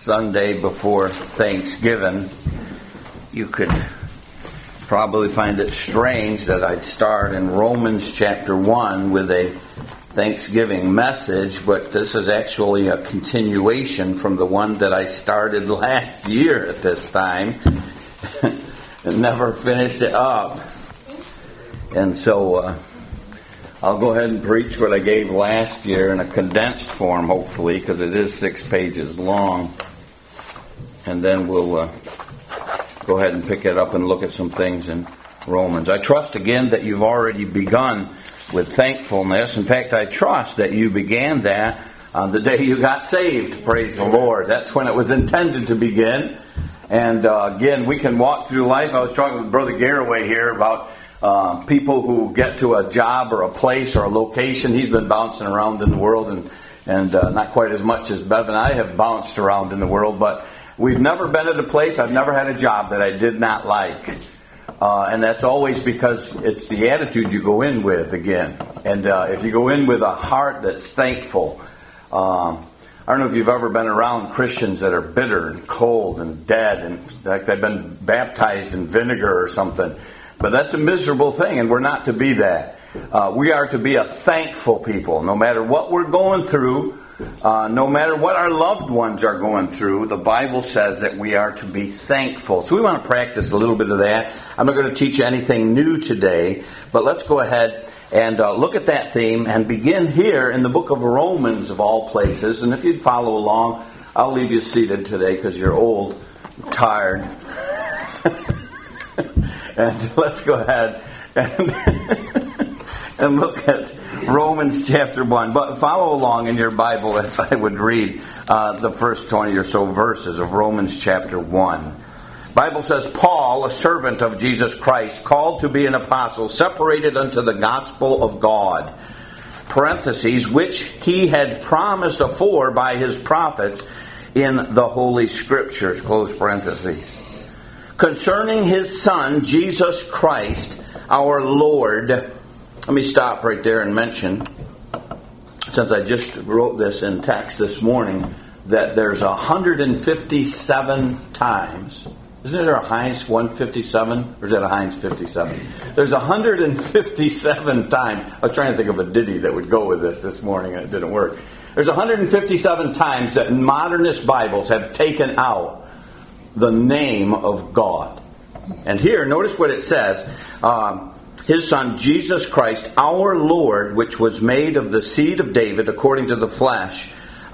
Sunday before Thanksgiving, you could probably find it strange that I'd start in Romans chapter 1 with a Thanksgiving message, but this is actually a continuation from the one that I started last year at this time and never finished it up. And so I'll go ahead and preach what I gave last year in a condensed form, hopefully, because it is 6 pages long. And then we'll go ahead and pick it up and look at some things in Romans. I trust again that you've already begun with thankfulness. In fact, I trust that you began that on the day you got saved. Praise the Lord. That's when it was intended to begin. And again, we can walk through life. I was talking with Brother Garraway here about people who get to a job or a place or a location. He's been bouncing around in the world and not quite as much as Bev and I have bounced around in the world, but we've never been at a place, I've never had a job that I did not like. And that's always because it's the attitude you go in with again. And if you go in with a heart that's thankful, I don't know if you've ever been around Christians that are bitter and cold and dead and like they've been baptized in vinegar or something. But that's a miserable thing, and we're not to be that. We are to be a thankful people. No matter what we're going through, no matter what our loved ones are going through, the Bible says that we are to be thankful. So we want to practice a little bit of that. I'm not going to teach you anything new today, but let's go ahead and look at that theme and begin here in the book of Romans, of all places. And if you'd follow along, I'll leave you seated today because you're old, tired. And let's go ahead and look at Romans chapter 1. But follow along in your Bible as I would read the first 20 or so verses of Romans chapter 1. Bible says, Paul, a servant of Jesus Christ, called to be an apostle, separated unto the gospel of God, parentheses, which he had promised afore by his prophets in the Holy Scriptures, close parentheses, concerning his Son, Jesus Christ, our Lord. Let me stop right there and mention, since I just wrote this in text this morning, that there's 157 times. Isn't there a Heinz 157? Or is that a Heinz 57? There's 157 times. I was trying to think of a ditty that would go with this morning and it didn't work. There's 157 times that modernist Bibles have taken out the name of God. And here, notice what it says. His Son, Jesus Christ, our Lord, which was made of the seed of David according to the flesh.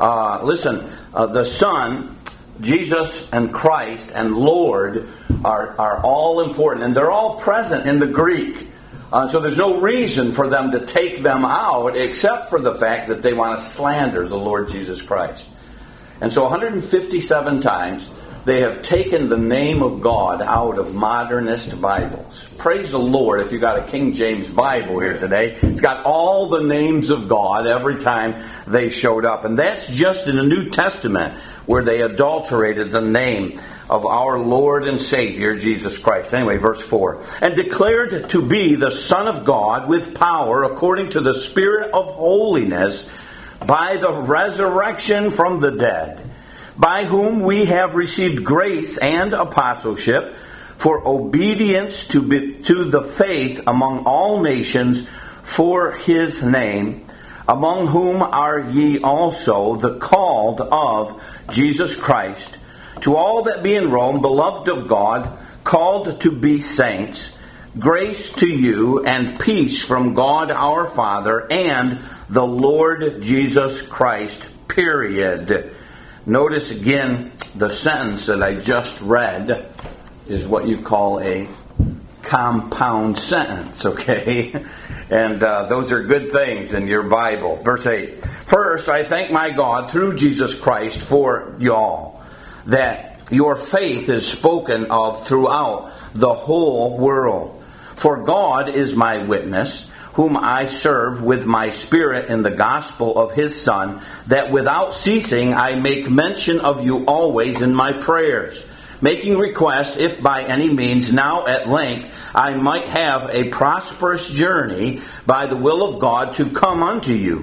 The Son, Jesus and Christ and Lord are all important. And they're all present in the Greek. So there's no reason for them to take them out except for the fact that they want to slander the Lord Jesus Christ. And so 157 times they have taken the name of God out of modernist Bibles. Praise the Lord if you got a King James Bible here today. It's got all the names of God every time they showed up. And that's just in the New Testament where they adulterated the name of our Lord and Savior, Jesus Christ. Anyway, verse 4. And declared to be the Son of God with power according to the Spirit of holiness by the resurrection from the dead, by whom we have received grace and apostleship for obedience to the faith among all nations for his name, among whom are ye also the called of Jesus Christ, to all that be in Rome, beloved of God, called to be saints, grace to you and peace from God our Father and the Lord Jesus Christ, period. Notice again, the sentence that I just read is what you call a compound sentence, okay? And those are good things in your Bible. Verse 8. First, I thank my God through Jesus Christ for y'all, that your faith is spoken of throughout the whole world. For God is my witness, whom I serve with my spirit in the gospel of his Son, that without ceasing I make mention of you always in my prayers, making request, if by any means now at length I might have a prosperous journey by the will of God to come unto you.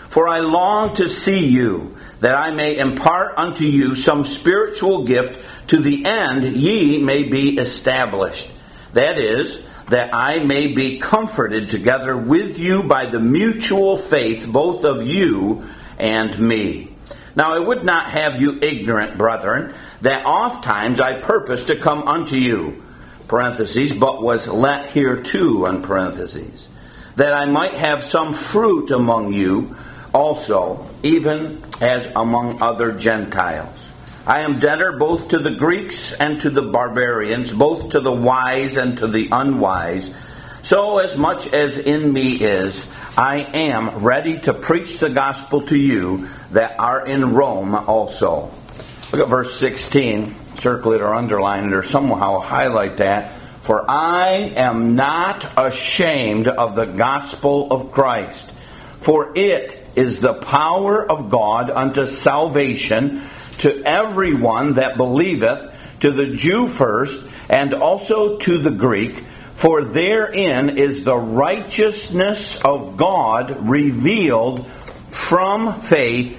For I long to see you, that I may impart unto you some spiritual gift, to the end ye may be established. That is, that I may be comforted together with you by the mutual faith, both of you and me. Now I would not have you ignorant, brethren, that oft times I purposed to come unto you, parentheses, but was let hereto, on parentheses, that I might have some fruit among you also, even as among other Gentiles. I am debtor both to the Greeks and to the barbarians, both to the wise and to the unwise. So as much as in me is, I am ready to preach the gospel to you that are in Rome also. Look at verse 16. Circle it or underline it or somehow highlight that. For I am not ashamed of the gospel of Christ, for it is the power of God unto salvation to everyone that believeth, to the Jew first, and also to the Greek. For therein is the righteousness of God revealed from faith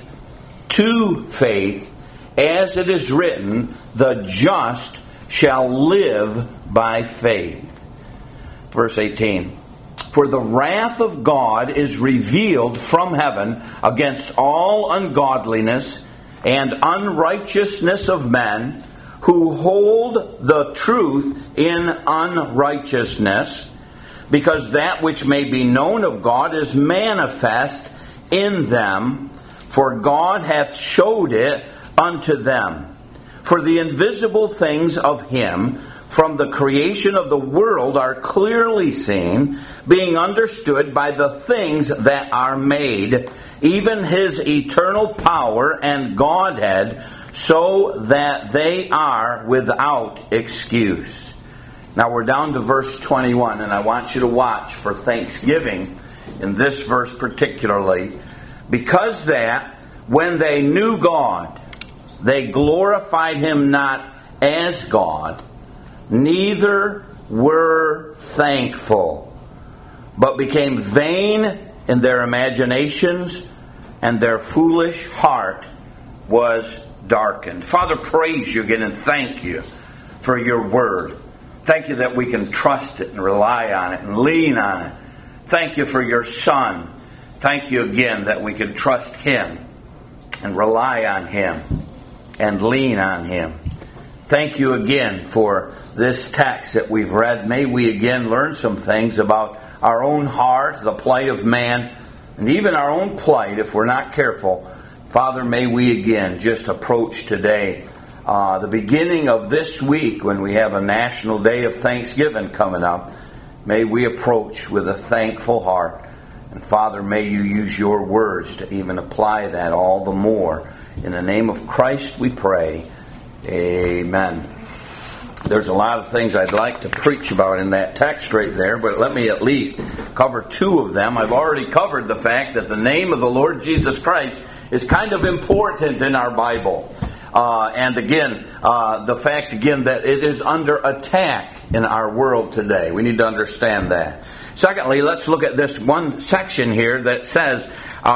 to faith, as it is written, the just shall live by faith. Verse 18. For the wrath of God is revealed from heaven against all ungodliness and unrighteousness of men, who hold the truth in unrighteousness, because that which may be known of God is manifest in them, for God hath showed it unto them. For the invisible things of Him from the creation of the world are clearly seen, being understood by the things that are made, even His eternal power and Godhead, so that they are without excuse. Now we're down to verse 21, and I want you to watch for thanksgiving in this verse particularly, because that when they knew God, they glorified Him not as God, neither were thankful, but became vain in their imaginations, and their foolish heart was darkened. Father, praise you again and thank you for your word. Thank you that we can trust it and rely on it and lean on it. Thank you for your Son. Thank you again that we can trust Him and rely on Him and lean on Him. Thank you again for this text that we've read. May we again learn some things about our own heart, the plight of man, and even our own plight if we're not careful. Father, may we again just approach today, the beginning of this week when we have a national day of Thanksgiving coming up. May we approach with a thankful heart. And Father, may you use your words to even apply that all the more. In the name of Christ we pray. Amen. There's a lot of things I'd like to preach about in that text right there, but let me at least cover two of them. I've already covered the fact that the name of the Lord Jesus Christ is kind of important in our Bible. And again, the fact again that it is under attack in our world today. We need to understand that. Secondly, let's look at this one section here that says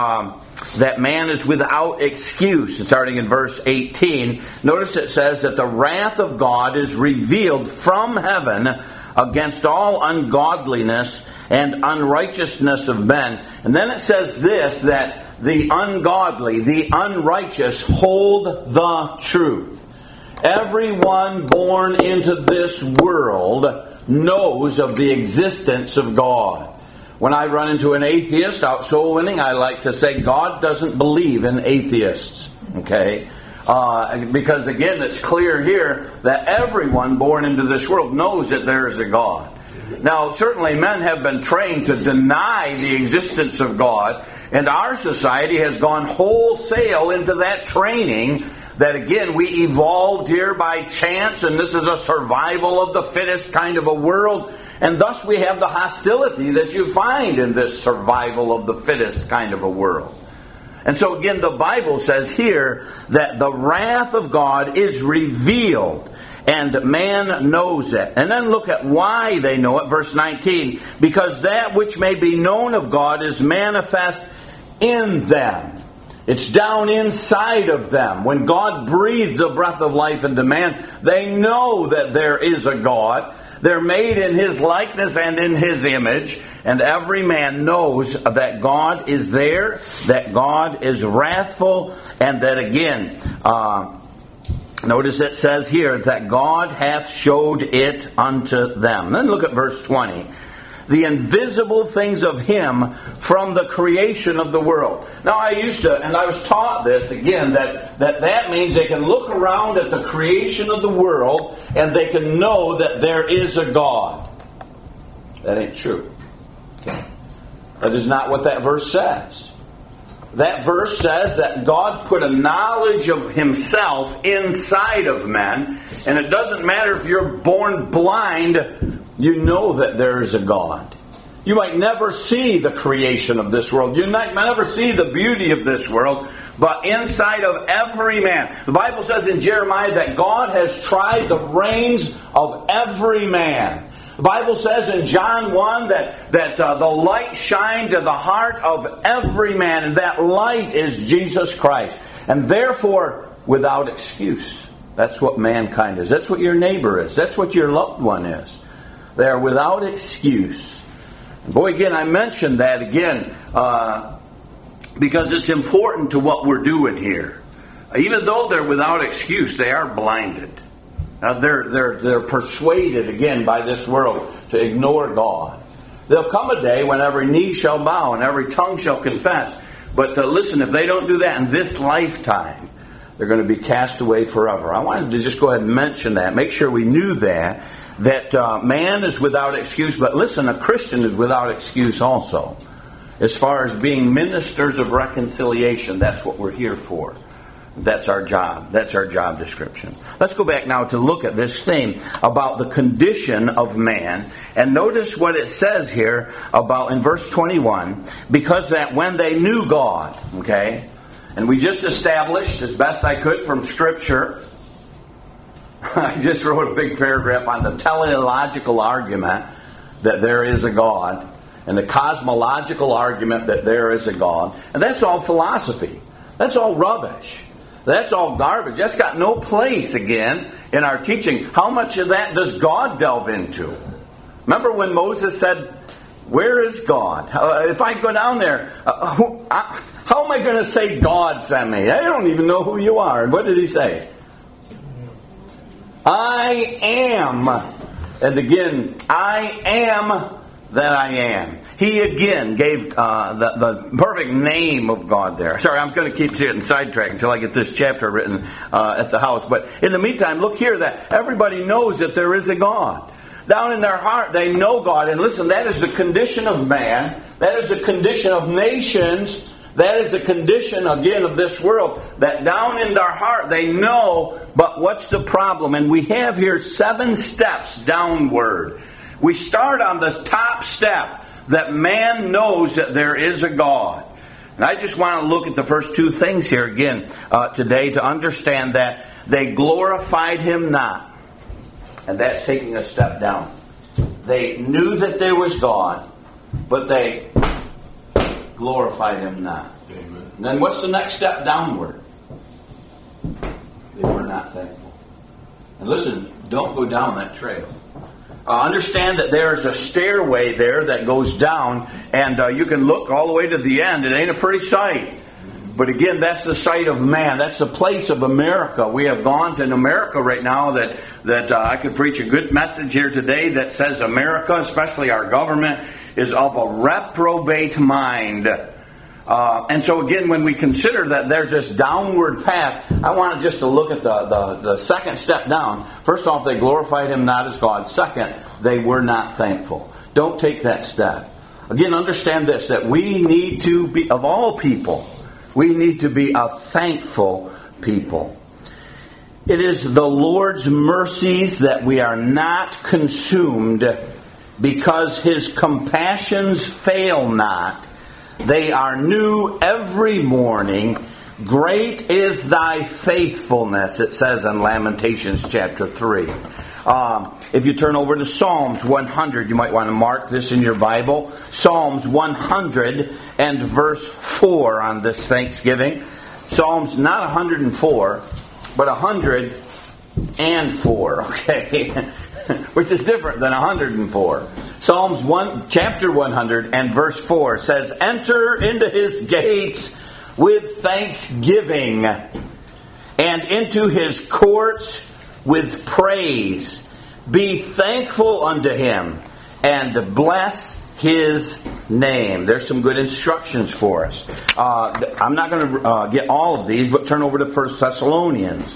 that man is without excuse. Starting in verse 18, notice it says that the wrath of God is revealed from heaven against all ungodliness and unrighteousness of men. And then it says this, that the ungodly, the unrighteous hold the truth. Everyone born into this world knows of the existence of God. When I run into an atheist out soul winning, I like to say God doesn't believe in atheists. Okay? Because again, it's clear here that everyone born into this world knows that there is a God. Now, certainly men have been trained to deny the existence of God, and our society has gone wholesale into that training that, again, we evolved here by chance, and this is a survival of the fittest kind of a world, and thus we have the hostility that you find in this survival of the fittest kind of a world. And so again, the Bible says here that the wrath of God is revealed, and man knows it. And then look at why they know it. Verse 19, because that which may be known of God is manifest in them. It's down inside of them. When God breathed the breath of life into man, they know that there is a God. They're made in His likeness and in His image. And every man knows that God is there, that God is wrathful, and that again, notice it says here that God hath showed it unto them. Then look at verse 20. The invisible things of Him from the creation of the world. Now I was taught this again, that means they can look around at the creation of the world and they can know that there is a God. That ain't true. Okay. That is not what that verse says. That verse says that God put a knowledge of Himself inside of men, and it doesn't matter if you're born blind, you know that there is a God. You might never see the creation of this world. You might never see the beauty of this world, but inside of every man. The Bible says in Jeremiah that God has tried the reins of every man. The Bible says in John 1 that the light shined to the heart of every man, and that light is Jesus Christ. And therefore, without excuse. That's what mankind is. That's what your neighbor is. That's what your loved one is. They are without excuse. Boy, again, I mentioned that again because it's important to what we're doing here. Even though they're without excuse, they are blinded. Now they're persuaded again by this world to ignore God. There'll come a day when every knee shall bow and every tongue shall confess. But listen, if they don't do that in this lifetime, they're going to be cast away forever. I wanted to just go ahead and mention that. Make sure we knew that man is without excuse. But listen, a Christian is without excuse also. As far as being ministers of reconciliation, that's what we're here for. That's our job. That's our job description. Let's go back now to look at this thing about the condition of man. And notice what it says here about in verse 21. Because that when they knew God, okay, and we just established as best I could from Scripture, I just wrote a big paragraph on the teleological argument that there is a God and the cosmological argument that there is a God. And that's all philosophy. That's all rubbish. That's all garbage. That's got no place, again, in our teaching. How much of that does God delve into? Remember when Moses said, where is God? If I go down there, how am I going to say God sent me? I don't even know who you are. What did He say? I am. And again, I am that I am. He again gave the perfect name of God there. Sorry, I'm going to keep getting sidetracked until I get this chapter written at the house. But in the meantime, look here that everybody knows that there is a God. Down in their heart, they know God. And listen, that is the condition of man. That is the condition of nations. That is the condition, again, of this world. That down in their heart, they know. But what's the problem? And we have here 7 steps downward. We start on the top step. That man knows that there is a God. And I just want to look at the first 2 things here again today to understand that they glorified Him not. And that's taking a step down. They knew that there was God, but they glorified Him not. Amen. And then what's the next step downward? They were not thankful. And listen, don't go down that trail. Understand that there's a stairway there that goes down, and you can look all the way to the end. It ain't a pretty sight. But again, that's the sight of man. That's the place of America. We have gone to America right now that I could preach a good message here today that says America, especially our government, is of a reprobate mind. And so again, when we consider that there's this downward path, I wanted just to look at the second step down. First off, they glorified Him not as God. Second, they were not thankful. Don't take that step. Again, understand this, that we need to be, of all people, we need to be a thankful people. It is the Lord's mercies that we are not consumed, because His compassions fail not. They are new every morning. Great is thy faithfulness, it says in Lamentations chapter 3. If you turn over to Psalms 100, you might want to mark this in your Bible. Psalms 100 and verse 4 on this Thanksgiving. Psalms not 104, but 104, okay? Which is different than 104. Psalms 1, chapter 100 and verse 4 says, "Enter into his gates with thanksgiving, and into his courts with praise. Be thankful unto him, and bless his name." There's some good instructions for us. I'm not going to get all of these, but turn over to 1 Thessalonians.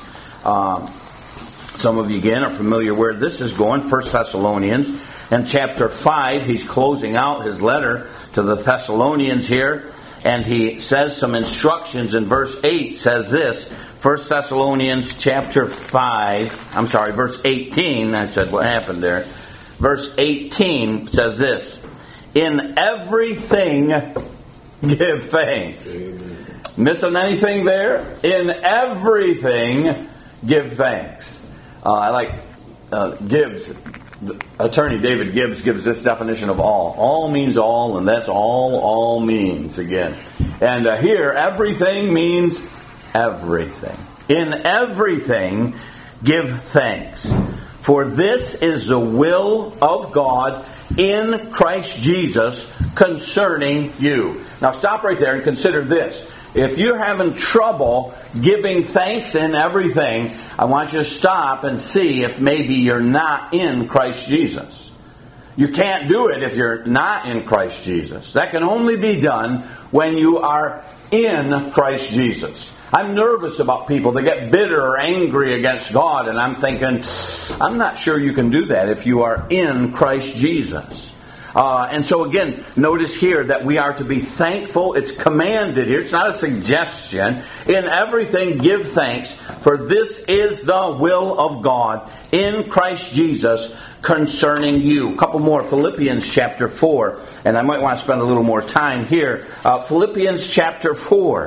Some of you, again, are familiar where this is going. 1 Thessalonians and chapter 5. He's closing out his letter to the Thessalonians here. And he says some instructions in verse 8 says this. 1 Thessalonians chapter 5. I'm sorry, verse 18. I said, what happened there? Verse 18 says this. "In everything give thanks." Missing anything there? In everything give thanks. I like Gibbs. Attorney David Gibbs gives this definition of all. All means all, and that's all means again. And here, everything means everything. In everything, give thanks. For this is the will of God in Christ Jesus concerning you. Now stop right there and consider this. If you're having trouble giving thanks in everything, I want you to stop and see if maybe you're not in Christ Jesus. You can't do it if you're not in Christ Jesus. That can only be done when you are in Christ Jesus. I'm nervous about people that get bitter or angry against God, and I'm thinking, I'm not sure you can do that if you are in Christ Jesus. And so again, notice here that we are to be thankful. It's commanded here. It's not a suggestion. In everything give thanks, for this is the will of God in Christ Jesus concerning you. A couple more. Philippians chapter 4. And I might want to spend a little more time here. Philippians chapter 4.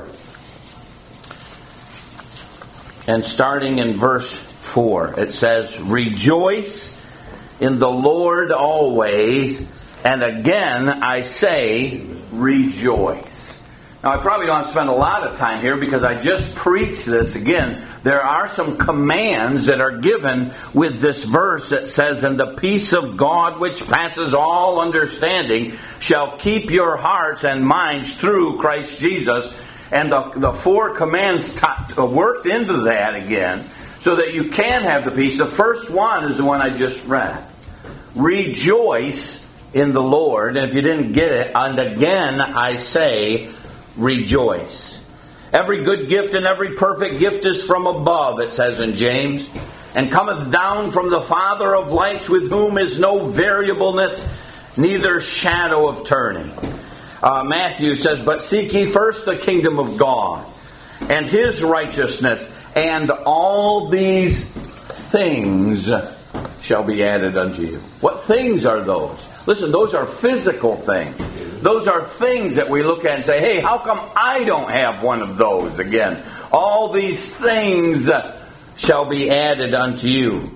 And starting in verse 4, it says, "Rejoice in the Lord always. And again, I say, rejoice." Now, I probably don't spend a lot of time here because I just preached this. Again, there are some commands that are given with this verse that says, "And the peace of God, which passes all understanding, shall keep your hearts and minds through Christ Jesus." And the four commands worked into that again so that you can have the peace. The first one is the one I just read. Rejoice in the Lord. And if you didn't get it, and again I say, rejoice. Every good gift and every perfect gift is from above, it says in James, and cometh down from the Father of lights, with whom is no variableness, neither shadow of turning. Matthew says, "But seek ye first the kingdom of God and his righteousness, and all these things shall be added unto you." What things are those? Listen, those are physical things. Those are things that we look at and say, hey, how come I don't have one of those again? All these things shall be added unto you.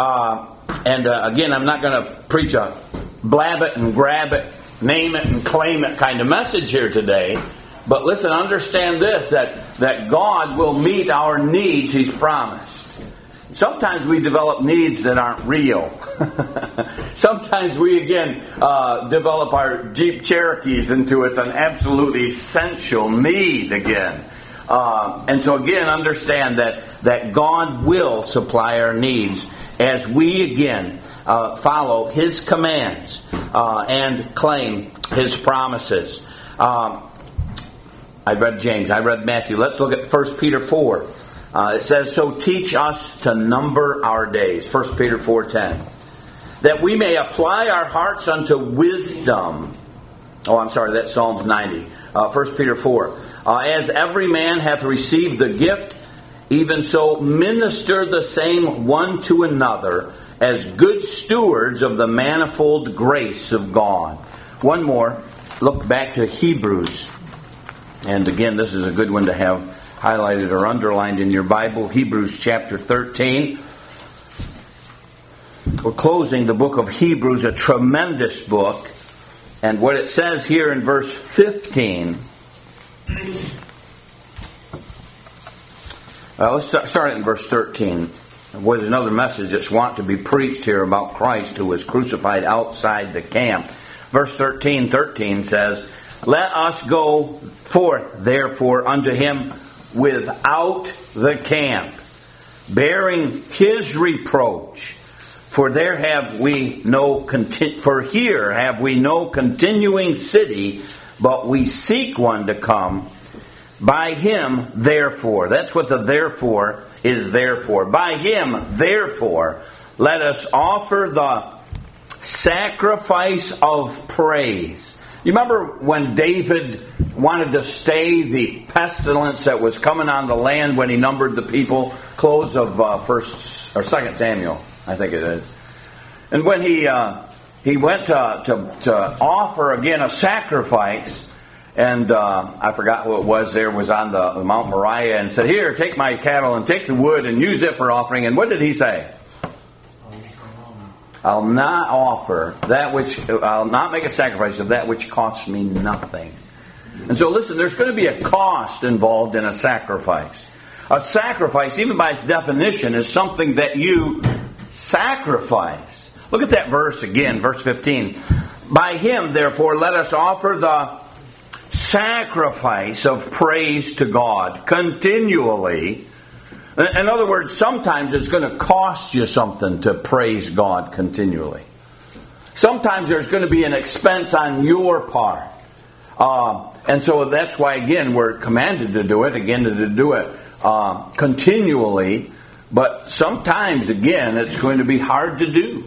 Again, I'm not going to preach a blab it and grab it, name it and claim it kind of message here today. But listen, understand this, that God will meet our needs He's promised. Sometimes we develop needs that aren't real. Sometimes we, again, develop our Jeep Cherokees into it's an absolutely essential need again. And so again, understand that God will supply our needs as we, again, follow His commands and claim His promises. I read James, I read Matthew. Let's look at 1 Peter 4. It says, "So teach us to number our days." 1 Peter 4:10. "That we may apply our hearts unto wisdom." Oh, I'm sorry, that's Psalms 90. 1 Peter 4. "As every man hath received the gift, even so minister the same one to another, as good stewards of the manifold grace of God." One more. Look back to Hebrews. And again, this is a good one to have highlighted or underlined in your Bible. Hebrews chapter 13. We're closing the book of Hebrews, a tremendous book. And what it says here in verse 15... let's start in verse 13. Boy, there's another message that's want to be preached here about Christ who was crucified outside the camp. Verse 13 says, "Let us go forth, therefore, unto him without the camp, bearing his reproach. For here have we no continuing city, but we seek one to come. By him, therefore," that's what the therefore is there for. "By him, therefore, let us offer the sacrifice of praise." You remember when David wanted to stay the pestilence that was coming on the land when he numbered the people? Close of 1st or 2nd Samuel, I think it is. And when he went to offer again a sacrifice, and I forgot who it was there, was on the Mount Moriah, and said, "Here, take my cattle and take the wood and use it for offering." And what did he say? "I'll not offer that which, I'll not make a sacrifice of that which costs me nothing." And so listen, there's going to be a cost involved in a sacrifice. A sacrifice, even by its definition, is something that you sacrifice. Look at that verse again, verse 15. "By him, therefore, let us offer the sacrifice of praise to God continually." In other words, sometimes it's going to cost you something to praise God continually. Sometimes there's going to be an expense on your part. And so that's why, again, we're commanded to do it, continually. But sometimes, again, it's going to be hard to do.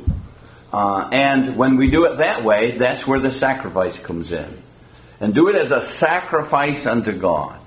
And when we do it that way, that's where the sacrifice comes in. And do it as a sacrifice unto God.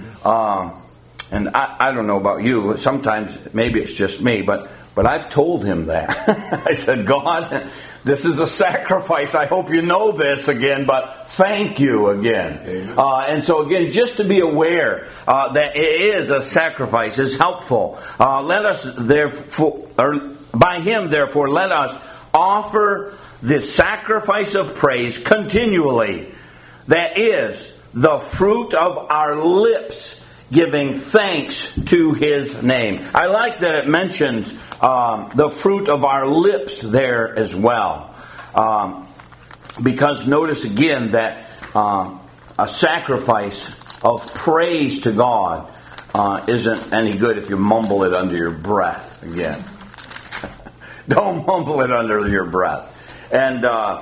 And I don't know about you. Sometimes maybe it's just me, but I've told him that. I said, "God, this is a sacrifice. I hope you know this again, but thank you again." And so again, just to be aware that it is a sacrifice is helpful. Let us therefore, or by him therefore, let us offer the sacrifice of praise continually. That is the fruit of our lips, giving thanks to his name. I like that it mentions the fruit of our lips there as well. Because notice again that a sacrifice of praise to God isn't any good if you mumble it under your breath again. Don't mumble it under your breath. And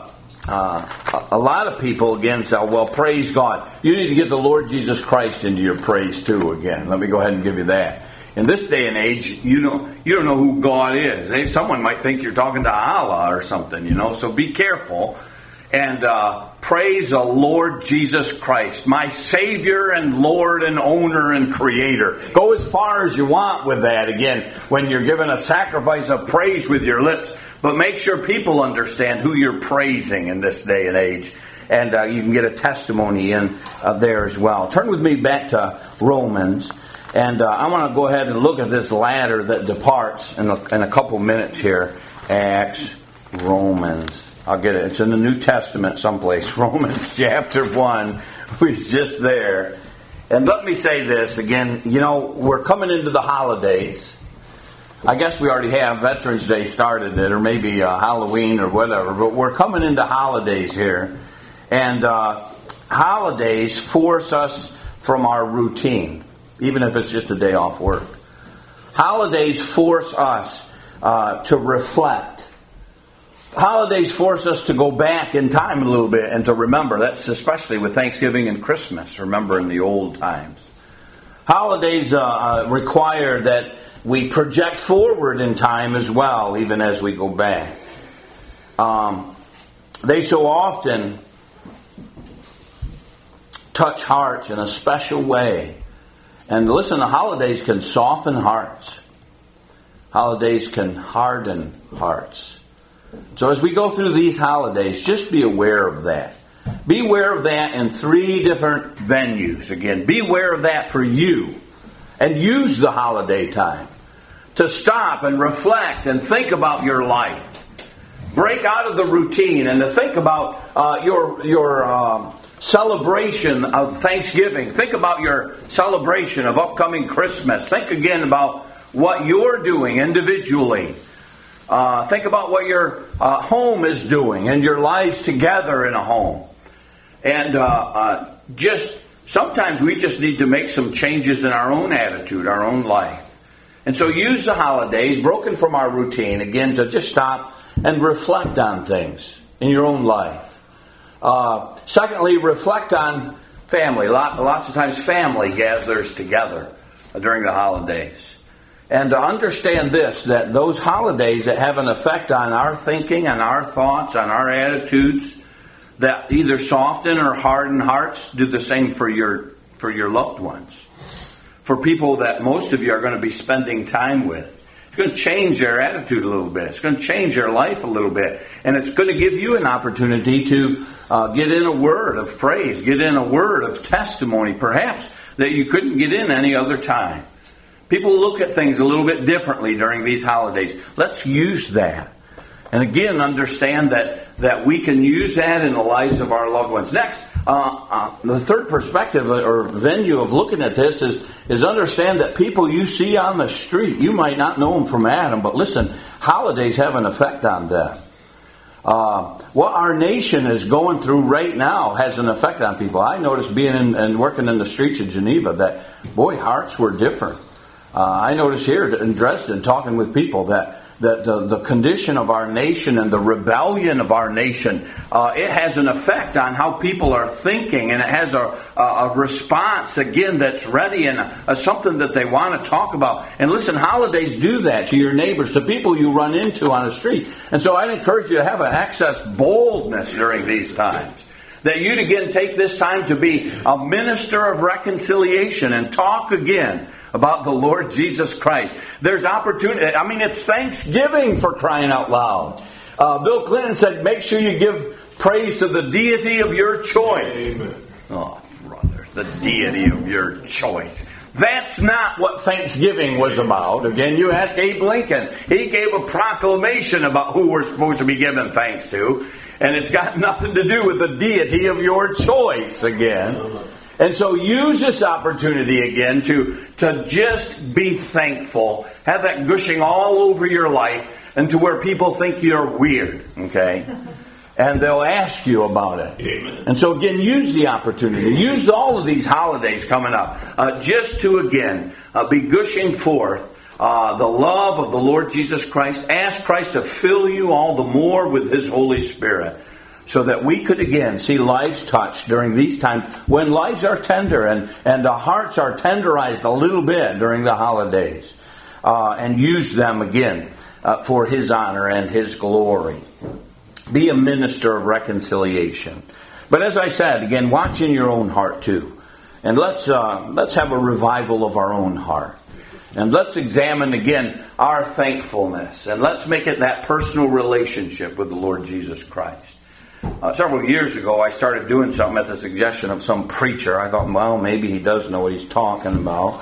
a lot of people again say, "Well, praise God." You need to get the Lord Jesus Christ into your praise too again. Let me go ahead and give you that. In this day and age, you don't know who God is. Someone might think you're talking to Allah or something, so be careful. And praise the Lord Jesus Christ, my Savior and Lord and owner and Creator. Go as far as you want with that again when you're giving a sacrifice of praise with your lips. But make sure people understand who you're praising in this day and age. And you can get a testimony in there as well. Turn with me back to Romans. And I want to go ahead and look at this ladder that departs in a couple minutes here. Acts, Romans. I'll get it. It's in the New Testament someplace. Romans chapter 1. We're just there. And let me say this again. We're coming into the holidays. I guess we already have Veterans Day started it, or maybe Halloween or whatever. But we're coming into holidays here. And holidays force us from our routine, even if it's just a day off work. Holidays force us to reflect. Holidays force us to go back in time a little bit and to remember. That's especially with Thanksgiving and Christmas, remember in the old times. Holidays require that we project forward in time as well, even as we go back. They so often touch hearts in a special way. And listen, the holidays can soften hearts. Holidays can harden hearts. So as we go through these holidays, just be aware of that. Be aware of that in 3 different venues. Again, be aware of that for you. And use the holiday time to stop and reflect and think about your life. break out of the routine and to think about your celebration of Thanksgiving. Think about your celebration of upcoming Christmas. Think again about what you're doing individually. Think about what your home is doing and your lives together in a home. And just sometimes we just need to make some changes in our own attitude, our own life. And so use the holidays, broken from our routine, again, to just stop and reflect on things in your own life. Secondly, reflect on family. Lots of times family gathers together during the holidays. And to understand this, that those holidays that have an effect on our thinking, on our thoughts, on our attitudes, that either soften or harden hearts, do the same for your loved ones. For people that most of you are going to be spending time with. It's going to change their attitude a little bit. It's going to change their life a little bit. And it's going to give you an opportunity to get in a word of praise, get in a word of testimony, perhaps, that you couldn't get in any other time. People look at things a little bit differently during these holidays. Let's use that. And again, understand that we can use that in the lives of our loved ones. Next, the third perspective or venue of looking at this is understand that people you see on the street, you might not know them from Adam, but listen, holidays have an effect on them. What our nation is going through right now has an effect on people. I noticed being and working in the streets of Geneva that, boy, hearts were different. I noticed here in Dresden, talking with people, that the condition of our nation and the rebellion of our nation, it has an effect on how people are thinking, and it has a response, again, that's ready and something that they want to talk about. And listen, holidays do that to your neighbors, to people you run into on the street. And so I'd encourage you to have an excess boldness during these times. That you'd again take this time to be a minister of reconciliation and talk again about the Lord Jesus Christ. There's opportunity. I mean, it's Thanksgiving, for crying out loud. Bill Clinton said, make sure you give praise to the deity of your choice. Amen. Oh, brother, the deity of your choice. That's not what Thanksgiving was about. Again, you ask Abe Lincoln. He gave a proclamation about who we're supposed to be giving thanks to. And it's got nothing to do with the deity of your choice again. And so use this opportunity again to just be thankful. Have that gushing all over your life and to where people think you're weird. Okay? And they'll ask you about it. Amen. And so again, use the opportunity. Use all of these holidays coming up just to again be gushing forth the love of the Lord Jesus Christ. Ask Christ to fill you all the more with His Holy Spirit, so that we could again see lives touched during these times when lives are tender and the hearts are tenderized a little bit during the holidays, and use them again for His honor and His glory. Be a minister of reconciliation. But as I said, again, watch in your own heart too. And let's have a revival of our own heart. And let's examine again our thankfulness. And let's make it that personal relationship with the Lord Jesus Christ. Several years ago, I started doing something at the suggestion of some preacher. I thought, well, maybe he does know what he's talking about.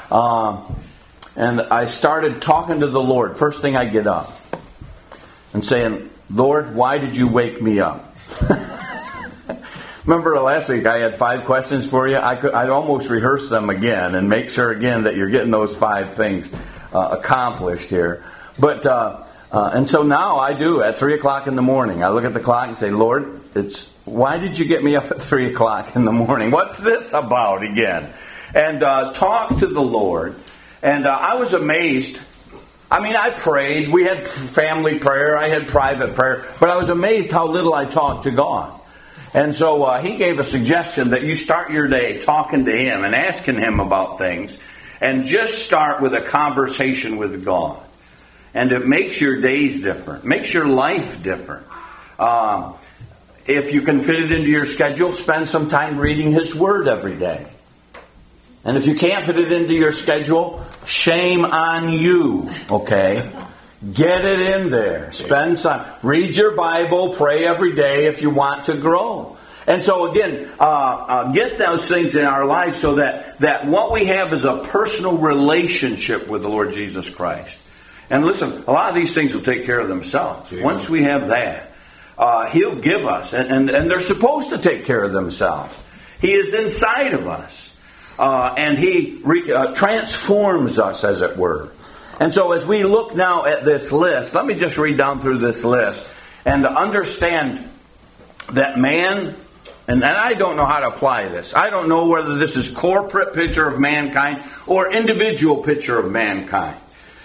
And I started talking to the Lord. First thing I get up. And saying, Lord, why did you wake me up? Remember last week I had 5 questions for you? I'd almost rehearse them again and make sure again that you're getting those 5 things accomplished here. But and so now I do at 3 o'clock in the morning. I look at the clock and say, Lord, why did you get me up at 3 o'clock in the morning? What's this about again? And talk to the Lord. And I was amazed. I mean, I prayed. We had family prayer. I had private prayer. But I was amazed how little I talked to God. And so he gave a suggestion that you start your day talking to Him and asking Him about things. And just start with a conversation with God. And it makes your days different. Makes your life different. If you can fit it into your schedule, spend some time reading His Word every day. And if you can't fit it into your schedule, shame on you, okay? Get it in there. Spend some. Read your Bible. Pray every day if you want to grow. And so again, get those things in our lives so that what we have is a personal relationship with the Lord Jesus Christ. And listen, a lot of these things will take care of themselves. Amen. Once we have that, He'll give us, and they're supposed to take care of themselves. He is inside of us, and He transforms us, as it were. And so as we look now at this list, let me just read down through this list, and to understand that man, and I don't know how to apply this. I don't know whether this is corporate picture of mankind or individual picture of mankind.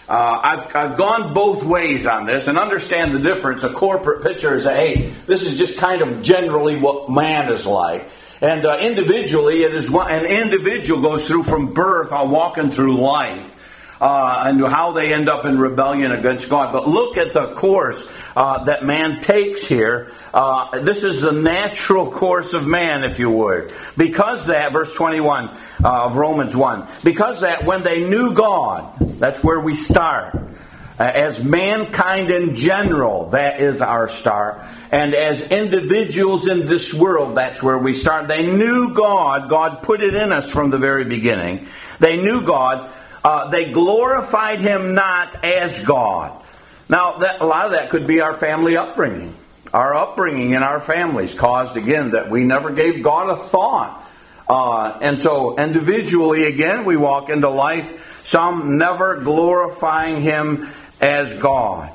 I've gone both ways on this and understand the difference. A corporate picture is hey, this is just kind of generally what man is like. And individually, it is what an individual goes through from birth on walking through life. And how they end up in rebellion against God. But look at the course that man takes here. This is the natural course of man, if you would. Because that, verse 21 of Romans 1, because that when they knew God, that's where we start. As mankind in general, that is our start. And as individuals in this world, that's where we start. They knew God. God put it in us from the very beginning. They knew God. They glorified Him not as God. Now, a lot of that could be our family upbringing. Our upbringing in our families caused, again, that we never gave God a thought. And so, individually, again, we walk into life, some never glorifying Him as God.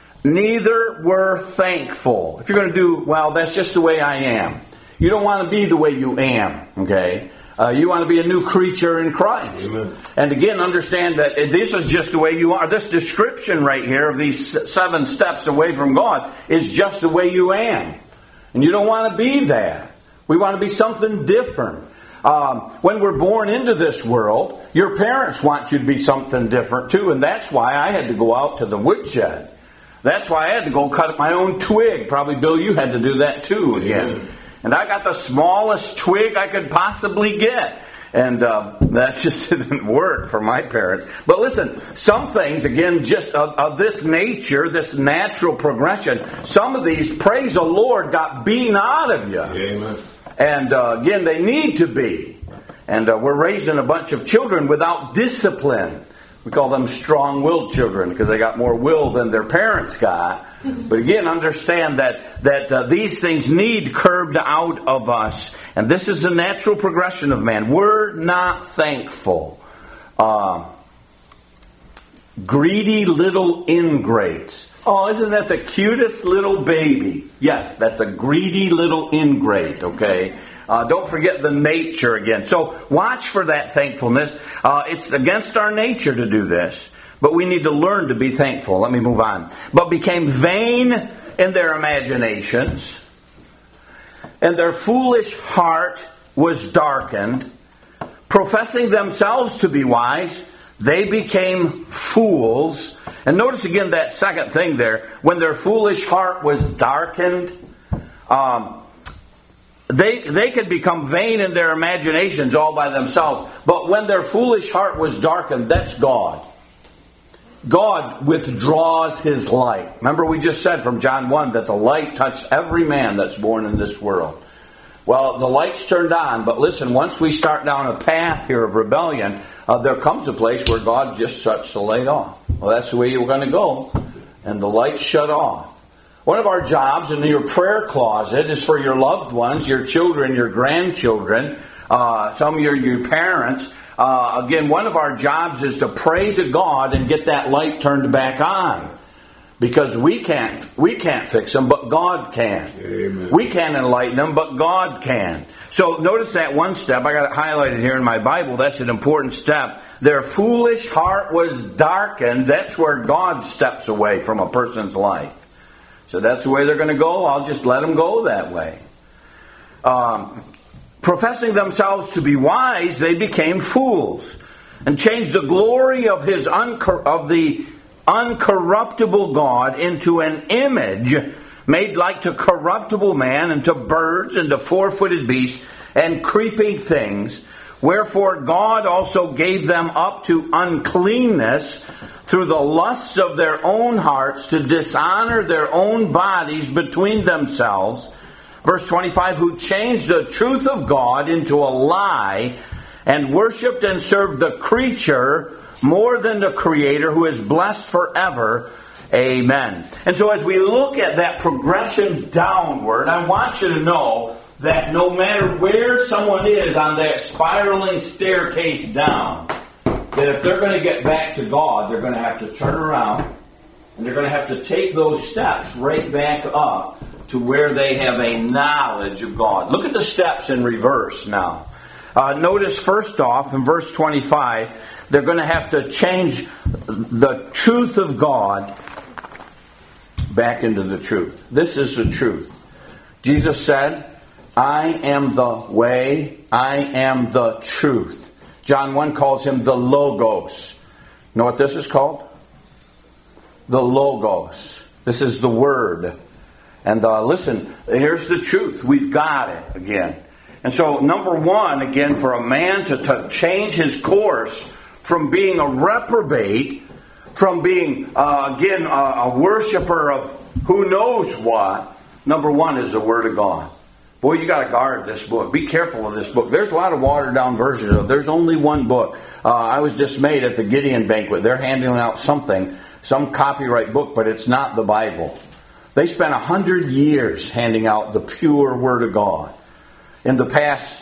Neither were thankful. If you're going to do, well, that's just the way I am. You don't want to be the way you am, okay? You want to be a new creature in Christ. Amen. And again, understand that this is just the way you are. This description right here of these 7 steps away from God is just the way you am. And you don't want to be that. We want to be something different. When we're born into this world, your parents want you to be something different too. And that's why I had to go out to the woodshed. That's why I had to go cut my own twig. Probably, Bill, you had to do that too again. And I got the smallest twig I could possibly get. And that just didn't work for my parents. But listen, some things, again, just of this nature, this natural progression, some of these, praise the Lord, got beaten out of you. Amen. And again, they need to be. And we're raising a bunch of children without discipline. We call them strong-willed children because they got more will than their parents got. But again, understand that these things need curbed out of us. And this is the natural progression of man. We're not thankful. Greedy little ingrates. Oh, isn't that the cutest little baby? Yes, that's a greedy little ingrate, okay? Don't forget the nature again. So watch for that thankfulness. It's against our nature to do this. But we need to learn to be thankful. Let me move on. But became vain in their imaginations, and their foolish heart was darkened. Professing themselves to be wise, they became fools. And notice again that second thing there. When their foolish heart was darkened, they could become vain in their imaginations all by themselves. But when their foolish heart was darkened, that's God. God withdraws His light. Remember we just said from John 1 that the light touched every man that's born in this world. Well, the light's turned on, but listen, once we start down a path here of rebellion, there comes a place where God just shuts the light off. Well, that's the way you're going to go. And the light's shut off. One of our jobs in your prayer closet is for your loved ones, your children, your grandchildren, some of your parents. Again, one of our jobs is to pray to God and get that light turned back on. Because we can't fix them, but God can. Amen. We can't enlighten them, but God can. So notice that one step. I got it highlighted here in my Bible. That's an important step. Their foolish heart was darkened. That's where God steps away from a person's life. So that's the way they're going to go. I'll just let them go that way. Professing themselves to be wise, they became fools and changed the glory of the uncorruptible God into an image made like to corruptible man and to birds and to four-footed beasts and creeping things. Wherefore God also gave them up to uncleanness through the lusts of their own hearts to dishonor their own bodies between themselves. Verse 25, who changed the truth of God into a lie and worshipped and served the creature more than the Creator, who is blessed forever. Amen. And so as we look at that progression downward, I want you to know that no matter where someone is on that spiraling staircase down, that if they're going to get back to God, they're going to have to turn around and they're going to have to take those steps right back up to where they have a knowledge of God. Look at the steps in reverse now. Notice first off in verse 25, they're going to have to change the truth of God back into the truth. This is the truth. Jesus said, I am the way, I am the truth. John 1 calls him the Logos. You know what this is called? The Logos. This is the Word. And listen, here's the truth. We've got it again. And so, number one, again, for a man to change his course from being a reprobate, from being, a worshiper of who knows what, number one is the Word of God. Boy, you got to guard this book. Be careful of this book. There's a lot of watered-down versions of it. There's only one book. I was dismayed at the Gideon banquet. They're handing out something, some copyright book, but it's not the Bible. They spent 100 years handing out the pure Word of God. In the past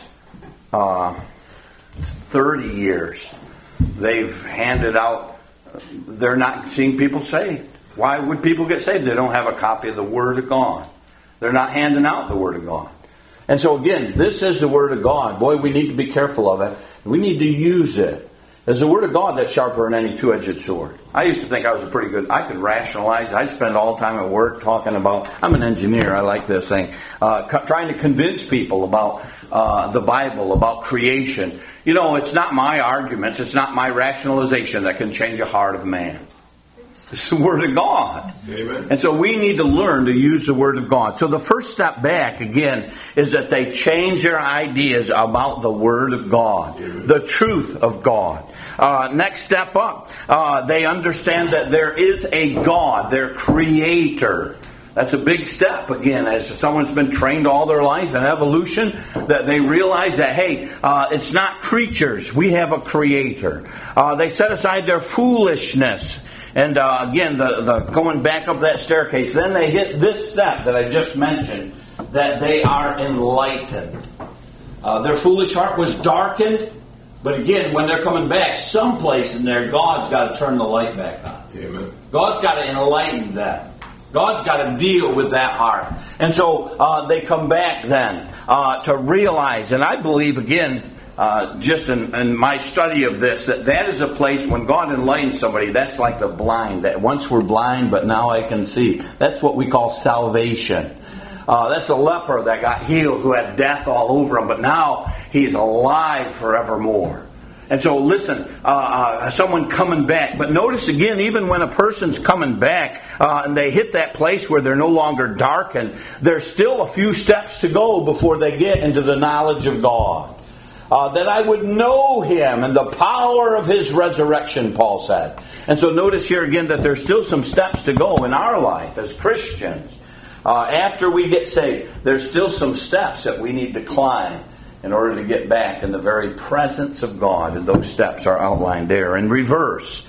30 years, they've handed out. They're not seeing people saved. Why would people get saved? They don't have a copy of the Word of God. They're not handing out the Word of God. And so again, this is the Word of God. Boy, we need to be careful of it. We need to use it. There's the Word of God that's sharper than any two-edged sword. I used to think I was I could rationalize. I'd spend all the time at work talking about, I'm an engineer, I like this thing, trying to convince people about the Bible, about creation. You know, it's not my arguments, it's not my rationalization that can change the heart of man. It's the Word of God. Amen. And so we need to learn to use the Word of God. So the first step back, again, is that they change their ideas about the Word of God. Amen. The truth of God. Next step up, they understand that there is a God, their Creator. That's a big step, again, as someone's been trained all their life in evolution, that they realize that, hey, it's not creatures. We have a Creator. They set aside their foolishness. And again, the going back up that staircase, then they hit this step that I just mentioned, that they are enlightened. Their foolish heart was darkened, but again, when they're coming back, someplace in there, God's got to turn the light back on. Amen. God's got to enlighten them. God's got to deal with that heart. And so they come back then to realize, and I believe, again, just in my study of this, that is a place when God enlightens somebody, that's like the blind. That once we're blind, but now I can see. That's what we call salvation. That's a leper that got healed, who had death all over him, but now he's alive forevermore. And so listen, someone coming back. But notice again, even when a person's coming back and they hit that place where they're no longer darkened, there's still a few steps to go before they get into the knowledge of God. That I would know Him and the power of His resurrection, Paul said. And so notice here again that there's still some steps to go in our life as Christians. After we get saved, there's still some steps that we need to climb in order to get back in the very presence of God. And those steps are outlined there in reverse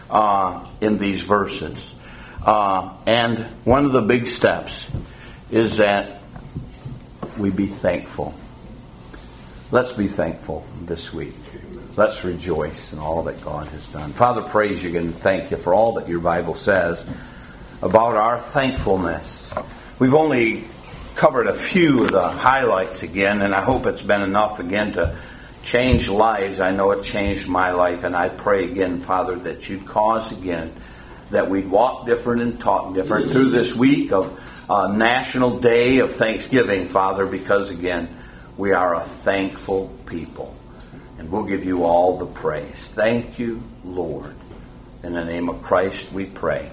in these verses. And one of the big steps is that we be thankful. Let's be thankful this week. Let's rejoice in all that God has done. Father, praise you and thank you for all that your Bible says about our thankfulness. We've only covered a few of the highlights again, and I hope it's been enough again to change lives. I know it changed my life, and I pray again, Father, that you'd cause again that we'd walk different and talk different through this week of National Day of Thanksgiving, Father, because again, we are a thankful people, and we'll give you all the praise. Thank you, Lord. In the name of Christ we pray.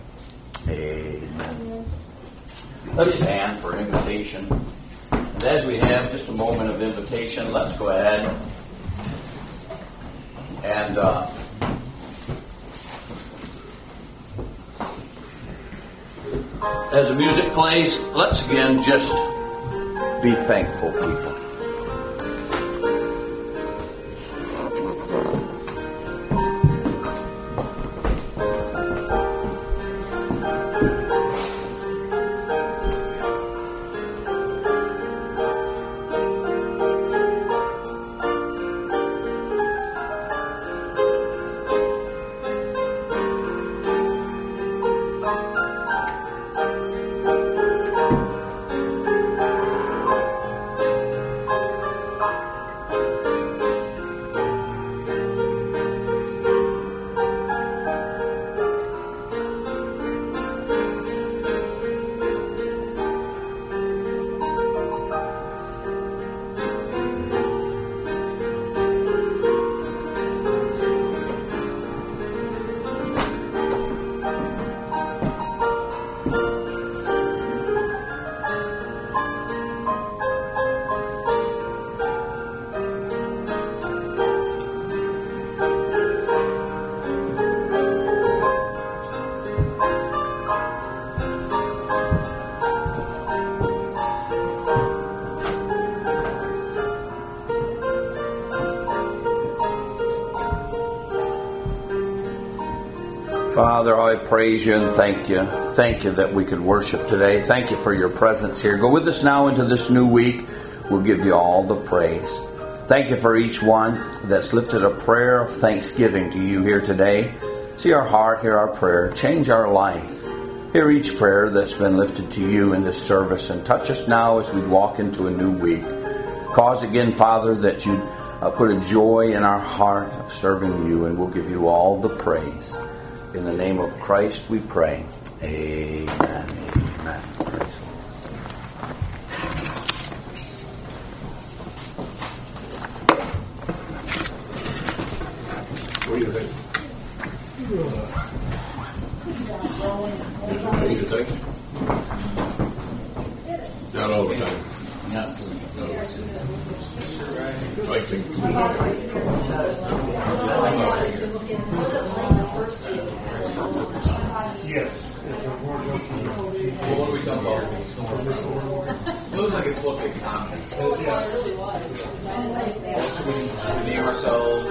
Amen. Let's stand for invitation. And as we have just a moment of invitation, let's go ahead and as the music plays, let's again just be thankful people. Father, I praise you and thank you. Thank you that we could worship today. Thank you for your presence here. Go with us now into this new week. We'll give you all the praise. Thank you for each one that's lifted a prayer of thanksgiving to you here today. See our heart, hear our prayer, change our life. Hear each prayer that's been lifted to you in this service and touch us now as we walk into a new week. Cause again, Father, that you put a joy in our heart of serving you, and we'll give you all the praise. In the name of Christ we pray. Amen. Amen. Praise the Lord. What do you think? Need to think? Not all the time. Not so. I think. Yes, it's a more joking. Well, what are we talking about? It looks like it's supposed to be a comment. Name ourselves.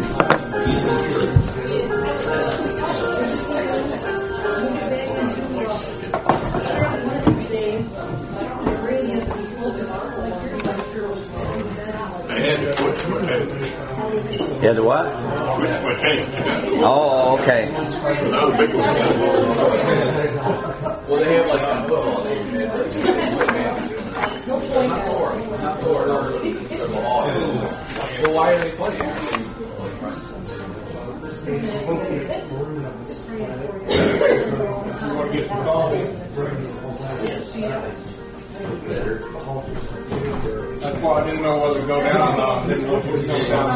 I had to switch my head. You had to what? Switch my tank. Oh, okay. Not a big one. Well, they have like on football. They have not Thor. Well, why are they playing? That's why I didn't know whether to go down or not. I didn't know if it was going down.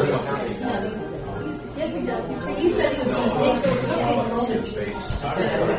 Yes, he does. He said he was going to take those